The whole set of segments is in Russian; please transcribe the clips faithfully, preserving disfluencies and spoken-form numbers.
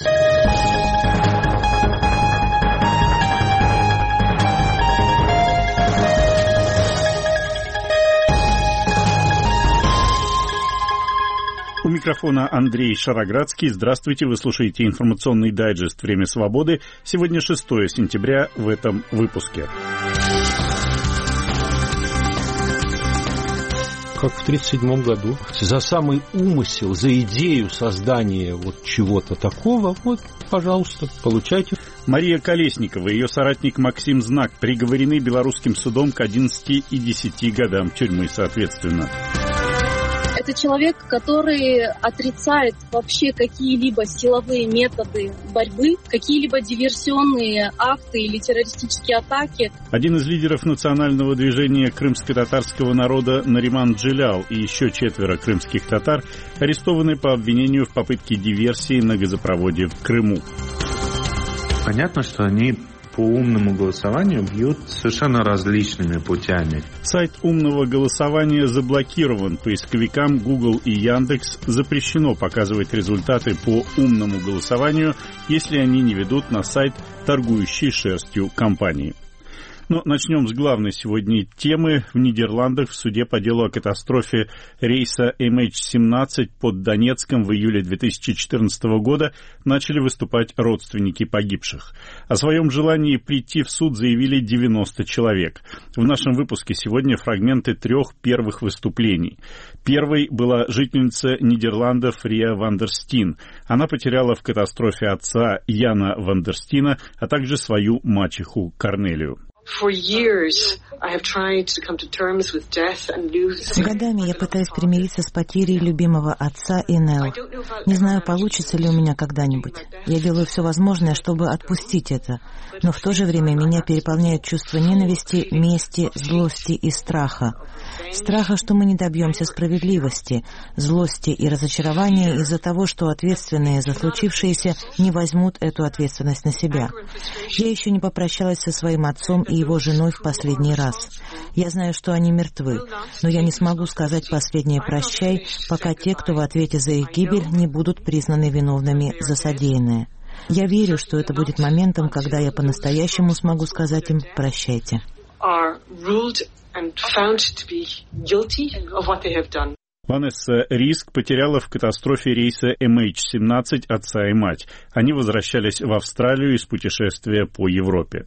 У микрофона Андрей Шароградский. Здравствуйте, вы слушаете информационный дайджест «Время свободы». Сегодня шестое сентября в этом выпуске. Как в тридцать седьмом году. За самый умысел, за идею создания вот чего-то такого, вот, пожалуйста, получайте. Мария Колесникова и ее соратник Максим Знак приговорены белорусским судом к одиннадцати и десяти годам тюрьмы, соответственно. Это человек, который отрицает вообще какие-либо силовые методы борьбы, какие-либо диверсионные акты или террористические атаки. Один из лидеров национального движения крымско-татарского народа Нариман Джилял и еще четверо крымских татар арестованы по обвинению в попытке диверсии на газопроводе в Крыму. Понятно, что они по умному голосованию бьют совершенно различными путями. Сайт умного голосования заблокирован. Поисковикам Google и Яндекс запрещено показывать результаты по умному голосованию, если они не ведут на сайт торгующей шерстью компании. Но начнем с главной сегодня темы. В Нидерландах в суде по делу о катастрофе рейса эм эйч семнадцать под Донецком в июле две тысячи четырнадцатого года начали выступать родственники погибших. О своем желании прийти в суд заявили девяносто человек. В нашем выпуске сегодня фрагменты трех первых выступлений. Первой была жительница Нидерландов Риа Вандерстин. Она потеряла в катастрофе отца Яна Вандерстина, а также свою мачеху Корнелию. Годами я пытаюсь примириться с потерей любимого отца и Нел. Не знаю, получится ли у меня когда-нибудь. Я делаю все возможное, чтобы отпустить это. Но в то же время меня переполняют чувства ненависти, мести, злости и страха. Страха, что мы не добьемся справедливости, злости и разочарования из-за того, что ответственные за случившееся не возьмут эту ответственность на себя. Я еще не попрощалась со своим отцом и его женой в последний раз. Я знаю, что они мертвы, но я не смогу сказать последнее «прощай», пока те, кто в ответе за их гибель, не будут признаны виновными за содеянное. Я верю, что это будет моментом, когда я по-настоящему смогу сказать им «прощайте». Ванесса Риск потеряла в катастрофе рейса эм эйч семнадцать отца и мать. Они возвращались в Австралию из путешествия по Европе.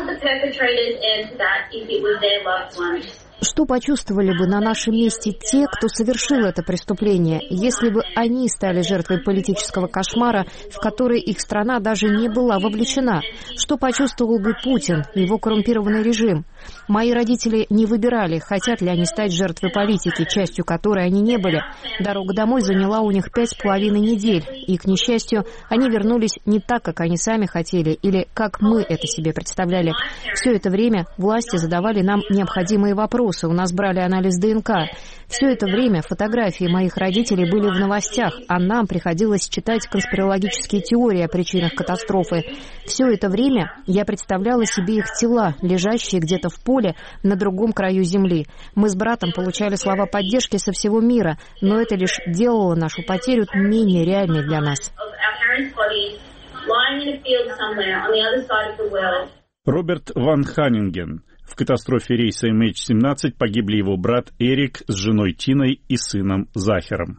Что почувствовали бы на нашем месте те, кто совершил это преступление, если бы они стали жертвой политического кошмара, в который их страна даже не была вовлечена? Что почувствовал бы Путин и его коррумпированный режим? Мои родители не выбирали, хотят ли они стать жертвой политики, частью которой они не были. Дорога домой заняла у них пять с половиной недель, и, к несчастью, они вернулись не так, как они сами хотели, или как мы это себе представляли. Все это время власти задавали нам необходимые вопросы. У нас брали анализ ДНК. Все это время фотографии моих родителей были в новостях, а нам приходилось читать конспирологические теории о причинах катастрофы. Все это время я представляла себе их тела, лежащие где-то в поле на другом краю земли. Мы с братом получали слова поддержки со всего мира, но это лишь делало нашу потерю менее реальной для нас. Роберт Ван Ханнинген. В катастрофе рейса эм эйч семнадцать погибли его брат Эрик с женой Тиной и сыном Захером.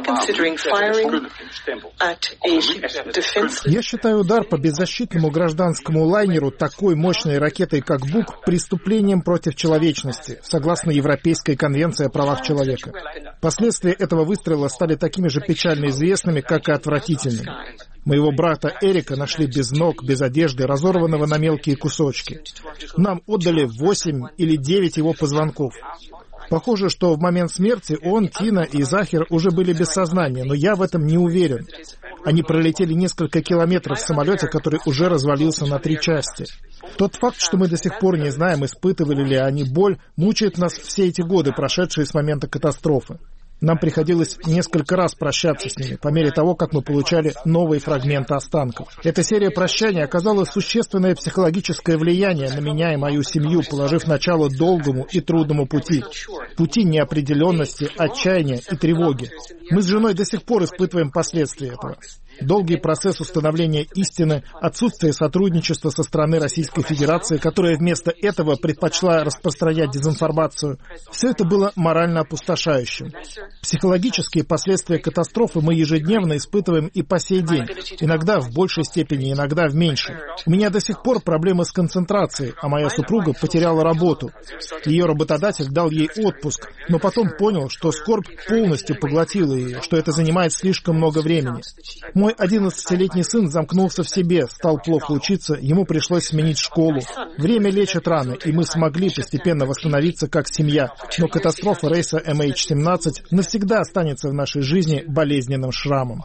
Я считаю удар по беззащитному гражданскому лайнеру такой мощной ракетой, как «Бук», преступлением против человечности, согласно Европейской конвенции о правах человека. Последствия этого выстрела стали такими же печально известными, как и отвратительными. Моего брата Эрика нашли без ног, без одежды, разорванного на мелкие кусочки. Нам отдали восемь или девять его позвонков. Похоже, что в момент смерти он, Тина и Захер уже были без сознания, но я в этом не уверен. Они пролетели несколько километров в самолете, который уже развалился на три части. Тот факт, что мы до сих пор не знаем, испытывали ли они боль, мучает нас все эти годы, прошедшие с момента катастрофы. Нам приходилось несколько раз прощаться с ними, по мере того, как мы получали новые фрагменты останков. Эта серия прощаний оказала существенное психологическое влияние на меня и мою семью, положив начало долгому и трудному пути. Пути неопределенности, отчаяния и тревоги. Мы с женой до сих пор испытываем последствия этого. долгий процесс установления истины, отсутствие сотрудничества со стороны Российской Федерации, которая вместо этого предпочла распространять дезинформацию. Все это было морально опустошающим. Психологические последствия катастрофы мы ежедневно испытываем и по сей день, иногда в большей степени, иногда в меньшей. У меня до сих пор проблемы с концентрацией, а моя супруга потеряла работу. Ее работодатель дал ей отпуск, но потом понял, что скорбь полностью поглотила ее, что это занимает слишком много времени. Мой одиннадцатилетний сын замкнулся в себе, стал плохо учиться, ему пришлось сменить школу. Время лечит раны, и мы смогли постепенно восстановиться как семья, но катастрофа рейса эм эйч семнадцать навсегда останется в нашей жизни болезненным шрамом.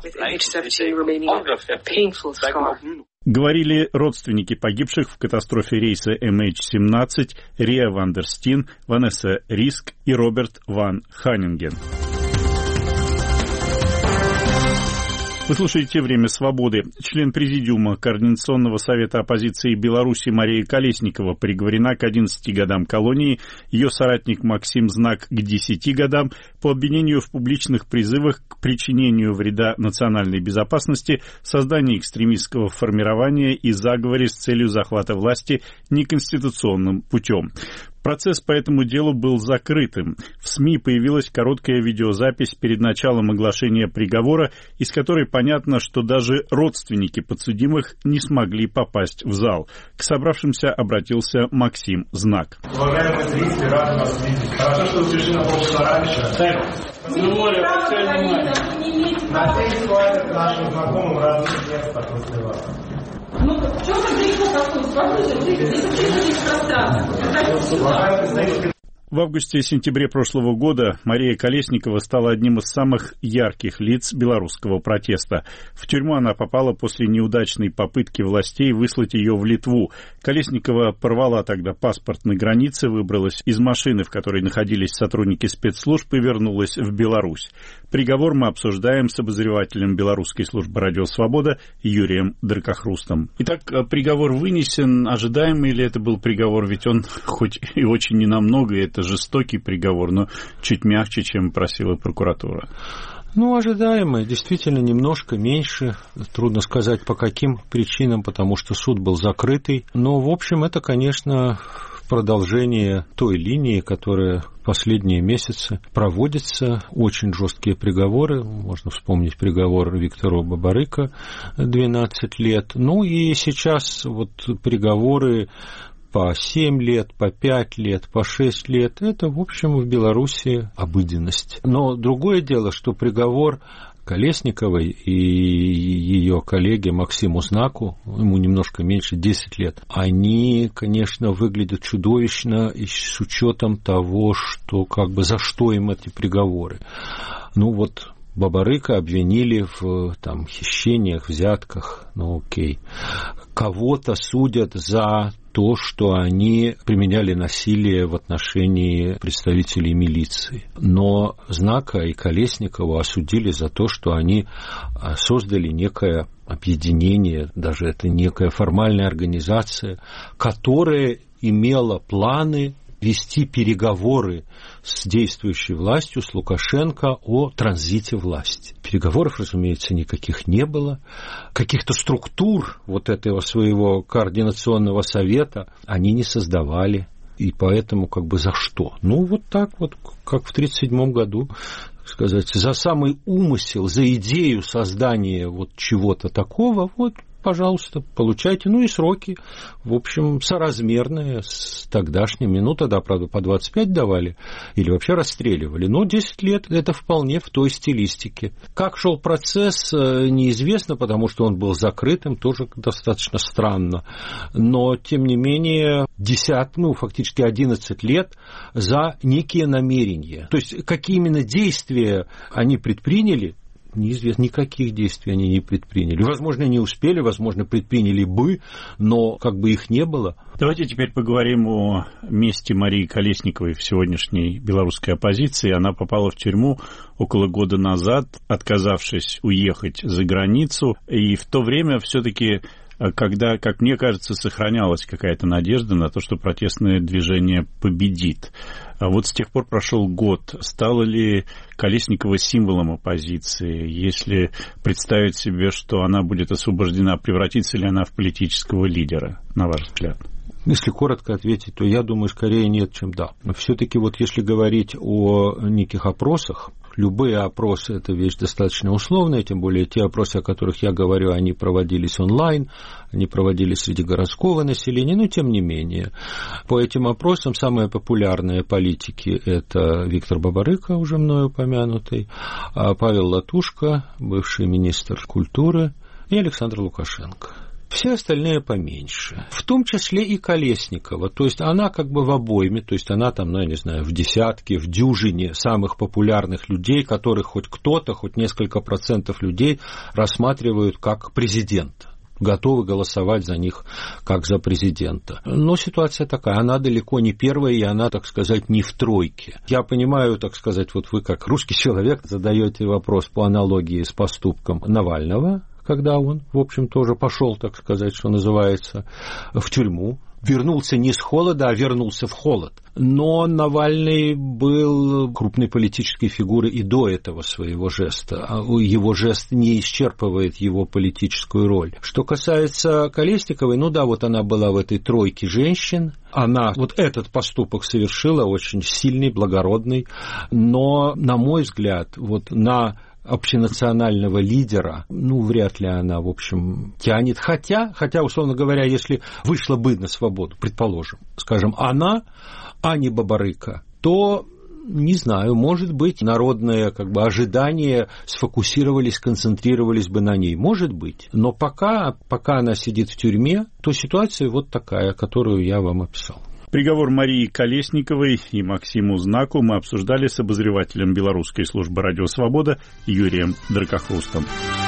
Говорили родственники погибших в катастрофе рейса эм эйч семнадцать Риа Вандерстин, Ванесса Риск и Роберт Ван Ханнинген. Вы слушаете «Время свободы». Член Президиума Координационного совета оппозиции Беларуси Мария Колесникова приговорена к одиннадцати годам колонии, ее соратник Максим Знак к десяти годам по обвинению в публичных призывах к причинению вреда национальной безопасности, создании экстремистского формирования и заговоре с целью захвата власти неконституционным путем. Процесс по этому делу был закрытым. В СМИ появилась короткая видеозапись перед началом оглашения приговора, из которой понятно, что даже родственники подсудимых не смогли попасть в зал. К собравшимся обратился Максим Знак. Уважаемые зрители, рад вас видеть. Хорошо, что вы пришли на полчаса раньше. На всей ситуации к нашим знакомым разных мест после вас. Ну, в чем же такой? Спокойно, здесь вообще пространство. В августе-сентябре прошлого года Мария Колесникова стала одним из самых ярких лиц белорусского протеста. В тюрьму она попала после неудачной попытки властей выслать ее в Литву. Колесникова порвала тогда паспорт на границе, выбралась из машины, в которой находились сотрудники спецслужб, и вернулась в Беларусь. Приговор мы обсуждаем с обозревателем Белорусской службы «Радио Свобода» Юрием Дракохрустом. Итак, приговор вынесен. Ожидаемый ли это был приговор? Ведь он хоть и очень ненамного, это жестокий приговор, но чуть мягче, чем просила прокуратура. Ну, ожидаемый, действительно, немножко меньше. Трудно сказать, по каким причинам, потому что суд был закрытый. Но, в общем, это, конечно, продолжение той линии, которая последние месяцы проводится. Очень жесткие приговоры. Можно вспомнить приговор Виктора Бабарыка, двенадцать лет. Ну, и сейчас вот приговоры по семь лет, по пять лет, по шесть лет. Это, в общем, в Беларуси обыденность. Но другое дело, что приговор Колесниковой и ее коллеге Максиму Знаку, ему немножко меньше, десять лет, они, конечно, выглядят чудовищно и с учетом того, что как бы за что им эти приговоры. Ну вот Бабарыка обвинили в там, хищениях, взятках, ну окей. Кого-то судят за то, что они применяли насилие в отношении представителей милиции. Но Знака и Колесникова осудили за то, что они создали некое объединение, даже это некая формальная организация, которая имела планы вести переговоры с действующей властью, с Лукашенко, о транзите власти. Переговоров, разумеется, никаких не было. Каких-то структур вот этого своего координационного совета они не создавали. И поэтому как бы за что? Ну, вот так вот, как в тридцать седьмом году, сказать, за самый умысел, за идею создания вот чего-то такого, вот, пожалуйста, получайте. Ну и сроки, в общем, соразмерные с тогдашними. Ну, тогда, правда, по двадцать пять давали или вообще расстреливали. Но десять лет – это вполне в той стилистике. Как шел процесс, неизвестно, потому что он был закрытым, тоже достаточно странно. Но, тем не менее, десять, ну, фактически одиннадцать лет за некие намерения. То есть, какие именно действия они предприняли, неизвестно, никаких действий они не предприняли. Возможно, не успели, возможно, предприняли бы, но как бы их не было. Давайте теперь поговорим о месте Марии Колесниковой в сегодняшней белорусской оппозиции. Она попала в тюрьму около года назад, отказавшись уехать за границу. И в то время все-таки когда, как мне кажется, сохранялась какая-то надежда на то, что протестное движение победит. А вот с тех пор прошел год. Стала ли Колесникова символом оппозиции? Если представить себе, что она будет освобождена, превратится ли она в политического лидера, на ваш взгляд? Если коротко ответить, то я думаю, скорее нет, чем да. Все-таки вот если говорить о неких опросах, любые опросы – это вещь достаточно условная, тем более те опросы, о которых я говорю, они проводились онлайн, они проводились среди городского населения, но тем не менее. По этим опросам самые популярные политики – это Виктор Бабарыка, уже мною упомянутый, Павел Латушко, бывший министр культуры, и Александр Лукашенко. Все остальные поменьше, в том числе и Колесникова, то есть она как бы в обойме, то есть она там, ну, я не знаю, в десятке, в дюжине самых популярных людей, которых хоть кто-то, хоть несколько процентов людей рассматривают как президента, готовы голосовать за них как за президента. Но ситуация такая, она далеко не первая, и она, так сказать, не в тройке. Я понимаю, так сказать, вот вы как русский человек задаете вопрос по аналогии с поступком Навального, когда он, в общем, тоже пошел, так сказать, что называется, в тюрьму. Вернулся не с холода, а вернулся в холод. Но Навальный был крупной политической фигурой и до этого своего жеста. Его жест не исчерпывает его политическую роль. Что касается Колесниковой, ну да, вот она была в этой тройке женщин. Она вот этот поступок совершила, очень сильный, благородный. Но, на мой взгляд, вот на общенационального лидера, ну, вряд ли она, в общем, тянет. Хотя, хотя, условно говоря, если вышла бы на свободу, предположим, скажем, она, а не Бабарыка, то, не знаю, может быть, народные как бы ожидания сфокусировались, сконцентрировались бы на ней. Может быть. Но пока, пока она сидит в тюрьме, то ситуация вот такая, которую я вам описал. Приговор Марии Колесниковой и Максиму Знаку мы обсуждали с обозревателем Белорусской службы «Радио Свобода» Юрием Дракохрустом.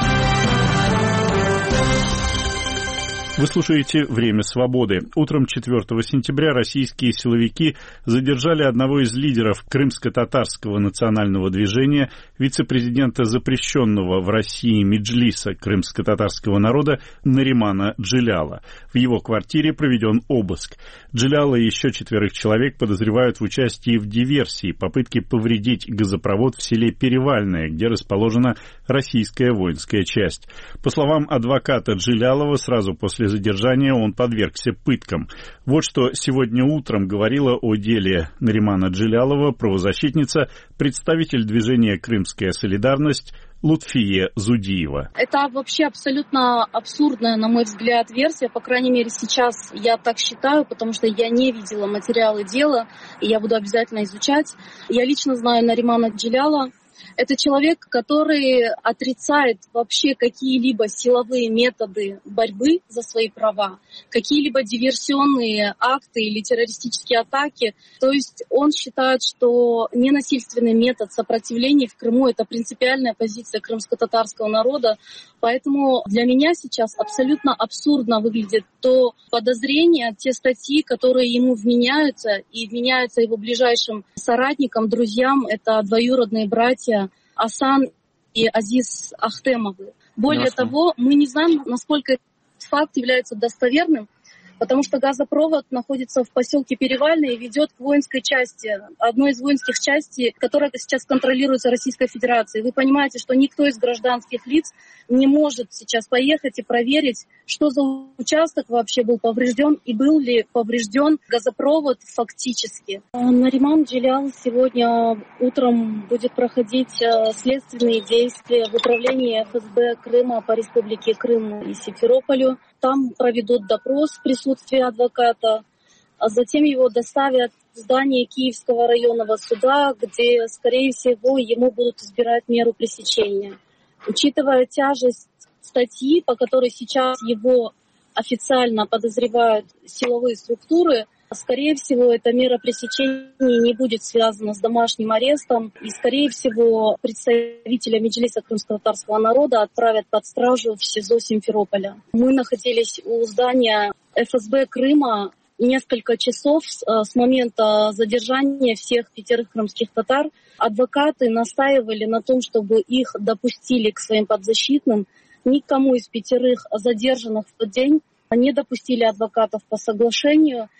Вы слушаете «Время свободы». Утром четвёртого сентября российские силовики задержали одного из лидеров крымско-татарского национального движения, вице-президента запрещенного в России Меджлиса крымско-татарского народа Наримана Джиляла. В его квартире проведен обыск. Джиляла и еще четверых человек подозревают в участии в диверсии, попытке повредить газопровод в селе Перевальное, где расположена российская воинская часть. По словам адвоката Джилялова, сразу после задержания он подвергся пыткам. Вот что сегодня утром говорила о деле Наримана Джилялова правозащитница, представитель движения «Крымская солидарность» Лутфия Зудиева. Это вообще абсолютно абсурдная, на мой взгляд, версия. По крайней мере, сейчас я так считаю, потому что я не видела материалы дела, и я буду обязательно изучать. Я лично знаю Наримана Джиляла. Это человек, который отрицает вообще какие-либо силовые методы борьбы за свои права, какие-либо диверсионные акты или террористические атаки. То есть он считает, что ненасильственный метод сопротивления в Крыму — это принципиальная позиция крымско-татарского народа. Поэтому для меня сейчас абсолютно абсурдно выглядит то подозрение, те статьи, которые ему вменяются и вменяются его ближайшим соратникам, друзьям. Это двоюродные братья Асан и Азиз Ахтемовы. Более Ясно. того, мы не знаем, насколько этот факт является достоверным, потому что газопровод находится в поселке Перевальное и ведет к воинской части, одной из воинских частей, которая сейчас контролируется Российской Федерацией. Вы понимаете, что никто из гражданских лиц не может сейчас поехать и проверить, что за участок вообще был поврежден и был ли поврежден газопровод фактически. Нариман Джилял сегодня утром будет проходить следственные действия в управлении эф эс бэ Крыма по Республике Крым и Симферополю. Там проведут допрос в присутствии адвоката, а затем его доставят в здание Киевского районного суда, где, скорее всего, ему будут избирать меру пресечения. Учитывая тяжесть статьи, по которой сейчас его официально подозревают силовые структуры, скорее всего, эта мера пресечения не будет связана с домашним арестом, и, скорее всего, представителя Меджлиса крымско-татарского народа отправят под стражу в СИЗО Симферополя. Мы находились у здания эф эс бэ Крыма несколько часов с момента задержания всех пятерых крымских татар. Адвокаты настаивали на том, чтобы их допустили к своим подзащитным. никому из пятерых задержанных в тот день не допустили адвокатов по соглашению.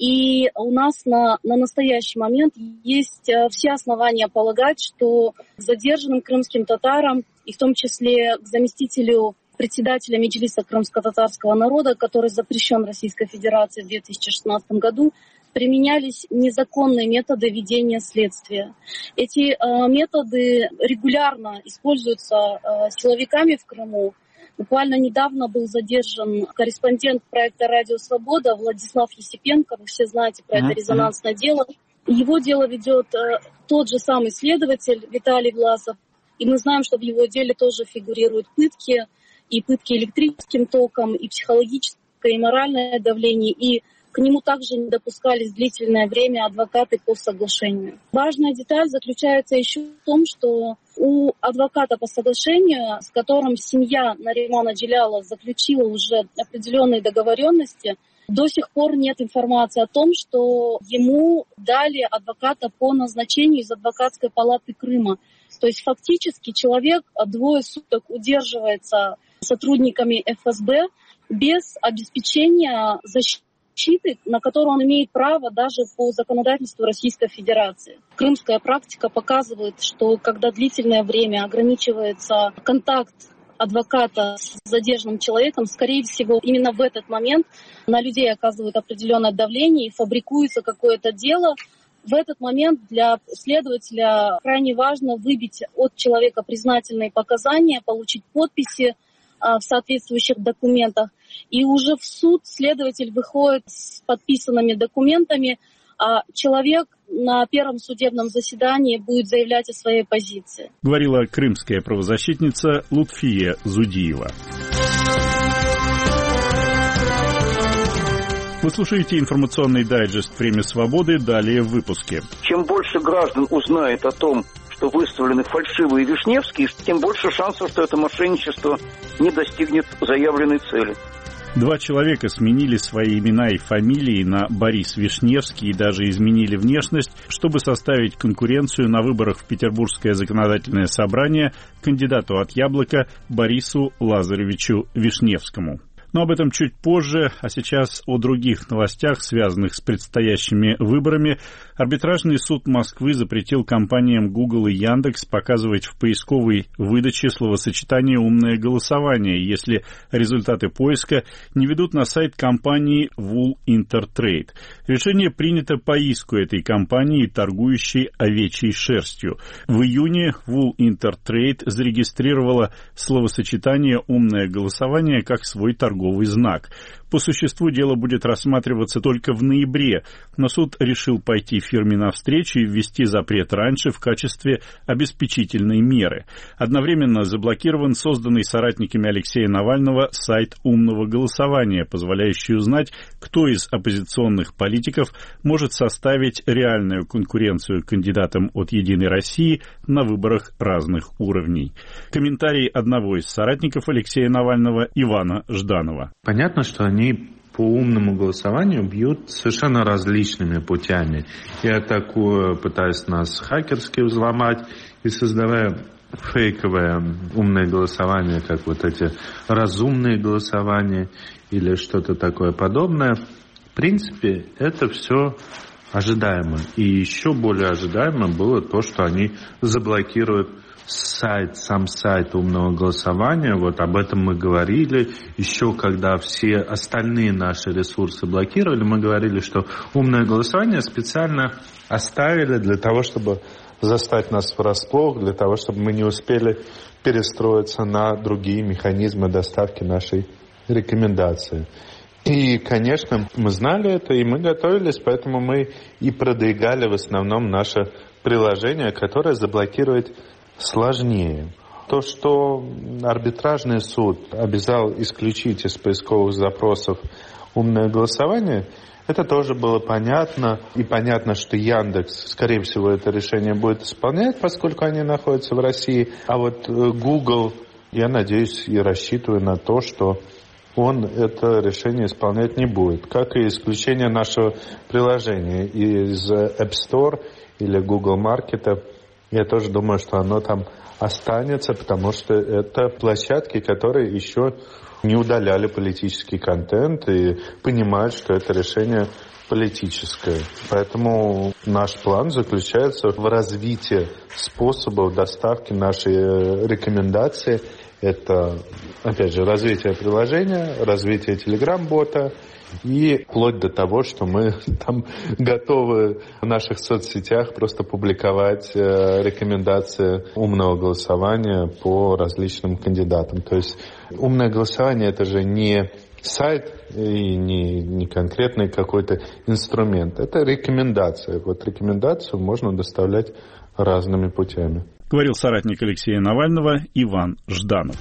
И у нас на, на настоящий момент есть все основания полагать, что задержанным крымским татарам, и в том числе к заместителю председателя Меджлиса крымско-татарского народа, который запрещен Российской Федерацией в две тысячи шестнадцатом году, применялись незаконные методы ведения следствия. Эти э, методы регулярно используются э, силовиками в Крыму. Буквально недавно был задержан корреспондент проекта «Радио Свобода» Владислав Есипенко. Вы все знаете про это резонансное дело. Его дело ведет э, тот же самый следователь Виталий Власов. И мы знаем, что в его деле тоже фигурируют пытки, и пытки электрическим током, и психологическое, и моральное давление, и к нему также не допускались длительное время адвокаты по соглашению. Важная деталь заключается еще в том, что у адвоката по соглашению, с которым семья Наримана Джеляла заключила уже определенные договоренности, до сих пор нет информации о том, что ему дали адвоката по назначению из адвокатской палаты Крыма. То есть фактически человек двое суток удерживается сотрудниками эф эс бэ без обеспечения защиты, на которую он имеет право даже по законодательству Российской Федерации. Крымская практика показывает, что когда длительное время ограничивается контакт адвоката с задержанным человеком, скорее всего, именно в этот момент на людей оказывают определенное давление и фабрикуется какое-то дело. В этот момент для следователя крайне важно выбить от человека признательные показания, получить подписи а, в соответствующих документах. И уже в суд следователь выходит с подписанными документами, а человек на первом судебном заседании будет заявлять о своей позиции. Говорила крымская правозащитница Лутфия Зудиева. Вы слушаете информационный дайджест «Время свободы». Далее в выпуске. Чем больше граждан узнает о том, что выставлены фальшивые Вишневские, тем больше шансов, что это мошенничество не достигнет заявленной цели. Два человека сменили свои имена и фамилии на Борис Вишневский и даже изменили внешность, чтобы составить конкуренцию на выборах в Петербургское законодательное собрание кандидату от «Яблока» Борису Лазаревичу Вишневскому. Но об этом чуть позже, а сейчас о других новостях, связанных с предстоящими выборами. Арбитражный суд Москвы запретил компаниям Google и Яндекс показывать в поисковой выдаче словосочетание «умное голосование», если результаты поиска не ведут на сайт компании Wool Intertrade. Решение принято по иску этой компании, торгующей овечьей шерстью. В июне Wool Intertrade зарегистрировала словосочетание «умное голосование» как свой торговый знак. По существу дело будет рассматриваться только в ноябре, но суд решил пойти фирме навстречу и ввести запрет раньше в качестве обеспечительной меры. Одновременно заблокирован созданный соратниками Алексея Навального сайт умного голосования, позволяющий узнать, кто из оппозиционных политиков может составить реальную конкуренцию кандидатам от «Единой России» на выборах разных уровней. Комментарий одного из соратников Алексея Навального, Ивана Жданова. Понятно, что они по умному голосованию бьют совершенно различными путями. И атакуя, пытаясь нас хакерски взломать, и создавая фейковое умное голосование, как вот эти разумные голосования или что-то такое подобное. В принципе, это все ожидаемо. И еще более ожидаемо было то, что они заблокируют сайт, сам сайт умного голосования. Вот об этом мы говорили. Еще когда все остальные наши ресурсы блокировали, мы говорили, что умное голосование специально оставили для того, чтобы застать нас врасплох, для того, чтобы мы не успели перестроиться на другие механизмы доставки нашей рекомендации. И, конечно, мы знали это, и мы готовились, поэтому мы и продвигали в основном наше приложение, которое заблокировать сложнее. То, что арбитражный суд обязал исключить из поисковых запросов умное голосование, это тоже было понятно. И понятно, что Яндекс, скорее всего, это решение будет исполнять, поскольку они находятся в России. А вот Google, я надеюсь и рассчитываю на то, что он это решение исполнять не будет. Как и исключение нашего приложения из App Store или Google Market Я тоже думаю, что оно там останется, потому что это площадки, которые еще не удаляли политический контент и понимают, что это решение политическое. Поэтому наш план заключается в развитии способов доставки нашей рекомендации. Это, опять же, развитие приложения, развитие телеграм-бота и вплоть до того, что мы там готовы в наших соцсетях просто публиковать рекомендации умного голосования по различным кандидатам. То есть умное голосование – это же не сайт и не, не конкретный какой-то инструмент. Это рекомендация. Вот рекомендацию можно доставлять разными путями. Говорил соратник Алексея Навального Иван Жданов.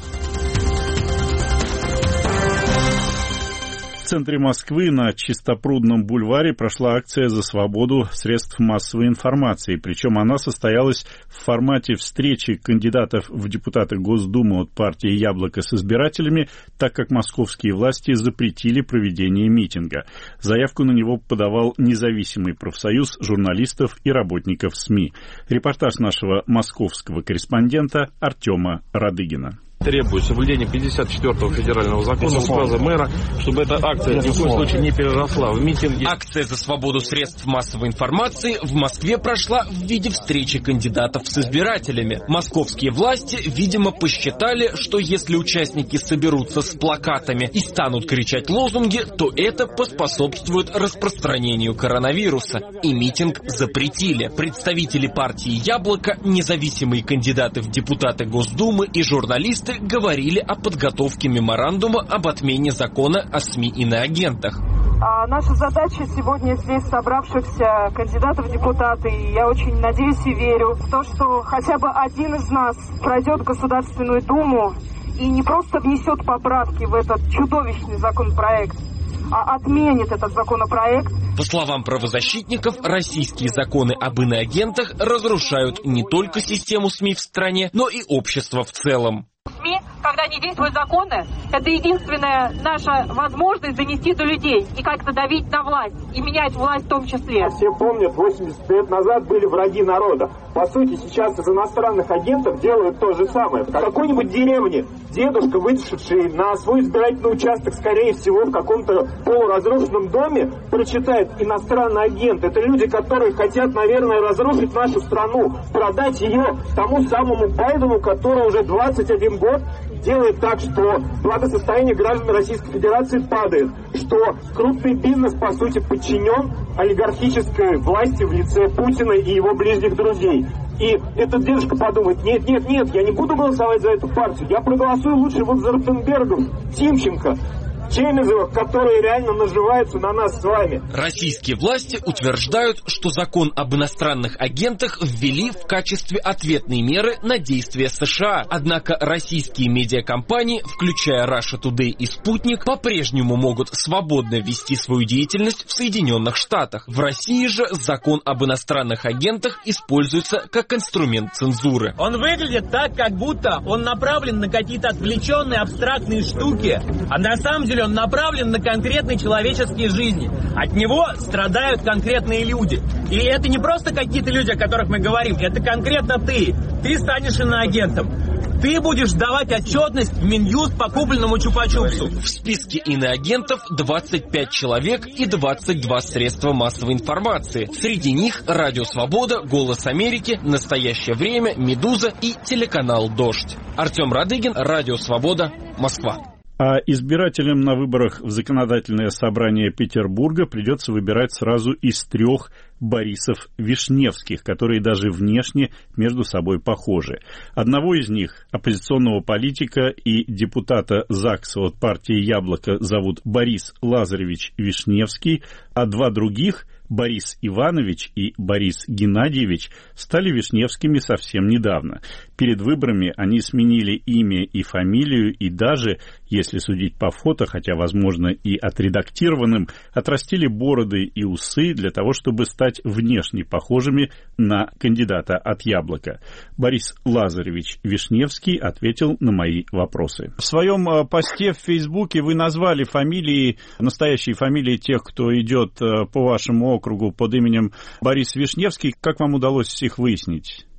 В центре Москвы на Чистопрудном бульваре прошла акция за свободу средств массовой информации. Причем она состоялась в формате встречи кандидатов в депутаты Госдумы от партии «Яблоко» с избирателями, так как московские власти запретили проведение митинга. Заявку на него подавал независимый профсоюз журналистов и работников СМИ. Репортаж нашего московского корреспондента Артема Радыгина. Требую соблюдения пятьдесят четвёртого федерального закона, указа мэра, чтобы эта акция ни в коем случае не переросла в митинги. Акция за свободу средств массовой информации в Москве прошла в виде встречи кандидатов с избирателями. Московские власти, видимо, посчитали, что если участники соберутся с плакатами и станут кричать лозунги, то это поспособствует распространению коронавируса. И митинг запретили. Представители партии «Яблоко», независимые кандидаты в депутаты Госдумы и журналисты говорили о подготовке меморандума об отмене закона о СМИ иноагентах. А наша задача сегодня здесь собравшихся кандидатов в депутаты, и я очень надеюсь и верю в то, что хотя бы один из нас пройдет в Государственную Думу и не просто внесет поправки в этот чудовищный законопроект, а отменит этот законопроект. По словам правозащитников, российские законы об иноагентах разрушают не только систему СМИ в стране, но и общество в целом. СМИ, когда не действуют законы, это единственная наша возможность донести до людей и как-то давить на власть, и менять власть в том числе. Все помнят, восемьдесят лет назад были враги народа. По сути, сейчас из иностранных агентов делают то же самое. В какой-нибудь деревне дедушка, вышедший на свой избирательный участок, скорее всего, в каком-то полуразрушенном доме, прочитает «иностранный агент». Это люди, которые хотят, наверное, разрушить нашу страну, продать ее тому самому Байдену, который уже двадцать один год делает так, что благосостояние граждан Российской Федерации падает, что крупный бизнес, по сути, подчинен олигархической власти в лице Путина и его ближних друзей. И этот дедушка подумает: нет, нет, нет, я не буду голосовать за эту партию, я проголосую лучше вот за Ротенбергов, Тимченко, Чемизовых, которые реально наживаются на нас с вами. Российские власти утверждают, что закон об иностранных агентах ввели в качестве ответной меры на действия США. Однако российские медиакомпании, включая Russia Today и Спутник, по-прежнему могут свободно вести свою деятельность в Соединенных Штатах. В России же закон об иностранных агентах используется как инструмент цензуры. Он выглядит так, как будто он направлен на какие-то отвлеченные абстрактные штуки, а на самом деле он направлен на конкретные человеческие жизни. От него страдают конкретные люди. И это не просто какие-то люди, о которых мы говорим, это конкретно ты. Ты станешь иноагентом. Ты будешь давать отчетность в Минюст по купленному чупа-чупсу. В списке иноагентов двадцать пять человек и двадцать два средства массовой информации. Среди них Радио Свобода, Голос Америки, Настоящее время, Медуза и телеканал Дождь. Артем Радыгин, Радио Свобода, Москва. А избирателям на выборах в Законодательное собрание Петербурга придется выбирать сразу из трех Борисов Вишневских, которые даже внешне между собой похожи. Одного из них, оппозиционного политика и депутата ЗАГСа от партии «Яблоко», зовут Борис Лазаревич Вишневский, а два других, Борис Иванович и Борис Геннадьевич, стали Вишневскими совсем недавно. Перед выборами они сменили имя и фамилию и даже, если судить по фото, хотя, возможно, и отредактированным, отрастили бороды и усы для того, чтобы стать внешне похожими на кандидата от «Яблока». Борис Лазаревич Вишневский ответил на мои вопросы. В своем посте в Фейсбуке вы назвали фамилии, настоящие фамилии тех, кто идет по вашему округу под именем Борис Вишневский. Как вам удалось их выяснить?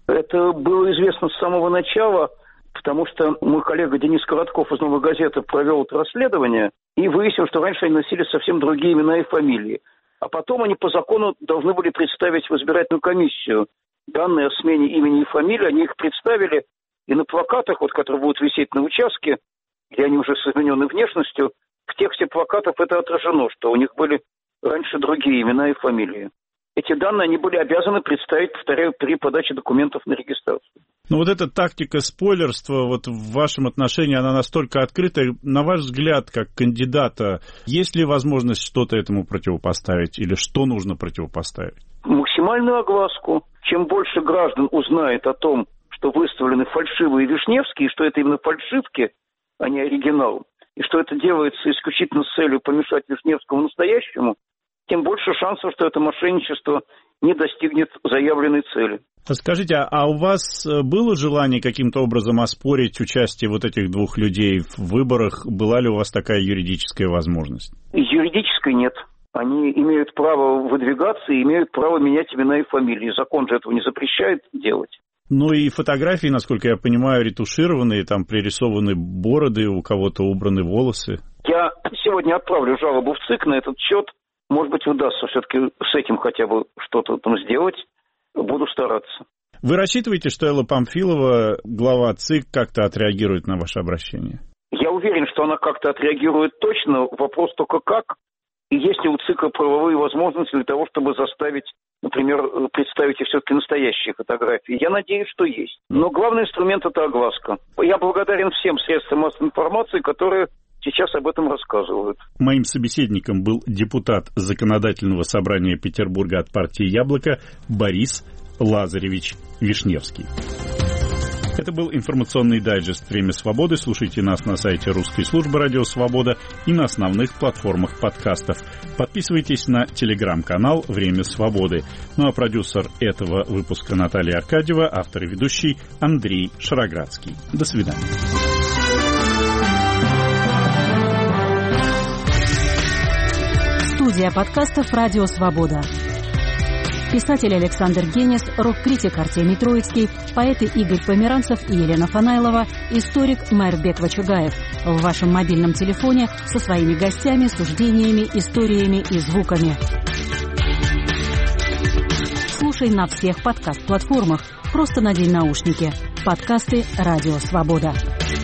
Это было известно с самого начала, потому что мой коллега Денис Коротков из «Новой газеты» провел это расследование и выяснил, что раньше они носили совсем другие имена и фамилии. А потом они по закону должны были представить в избирательную комиссию данные о смене имени и фамилии. Они их представили, и на плакатах, вот, которые будут висеть на участке, где они уже с измененной внешностью, в тексте плакатов это отражено, что у них были раньше другие имена и фамилии. Эти данные они были обязаны представить, повторяю, при подаче документов на регистрацию. Ну вот эта тактика спойлерства вот в вашем отношении, она настолько открыта. На ваш взгляд, как кандидата, есть ли возможность что-то этому противопоставить или что нужно противопоставить? Максимальную огласку. Чем больше граждан узнает о том, что выставлены фальшивые Вишневские, что это именно фальшивки, а не оригинал, и что это делается исключительно с целью помешать Вишневскому настоящему, тем больше шансов, что это мошенничество не достигнет заявленной цели. Скажите, а у вас было желание каким-то образом оспорить участие вот этих двух людей в выборах? Была ли у вас такая юридическая возможность? Юридической нет. Они имеют право выдвигаться и имеют право менять имена и фамилии. Закон же этого не запрещает делать. Ну и фотографии, насколько я понимаю, ретушированные, там пририсованы бороды, у кого-то убраны волосы. Я сегодня отправлю жалобу в ЦИК на этот счет. Может быть, удастся все-таки с этим хотя бы что-то там сделать. Буду стараться. Вы рассчитываете, что Элла Памфилова, глава ЦИК, как-то отреагирует на ваше обращение? Я уверен, что она как-то отреагирует точно. Вопрос только как. И есть ли у ЦИКа правовые возможности для того, чтобы заставить, например, представить все-таки настоящие фотографии? Я надеюсь, что есть. Но главный инструмент – это огласка. Я благодарен всем средствам массовой информации, которые сейчас об этом рассказывают. Моим собеседником был депутат Законодательного собрания Петербурга от партии «Яблоко» Борис Лазаревич Вишневский. Это был информационный дайджест «Время свободы». Слушайте нас на сайте русской службы «Радио Свобода» и на основных платформах подкастов. Подписывайтесь на телеграм-канал «Время свободы». Ну а продюсер этого выпуска Наталья Аркадьева, автор и ведущий Андрей Шароградский. До свидания. Студия подкастов «Радио Свобода». Писатель Александр Генис, рок-критик Артемий Троицкий, поэты Игорь Померанцев и Елена Фанайлова, историк Майрбек Вачугаев. В вашем мобильном телефоне со своими гостями, суждениями, историями и звуками. Слушай на всех подкаст-платформах. Просто надень наушники. Подкасты «Радио Свобода».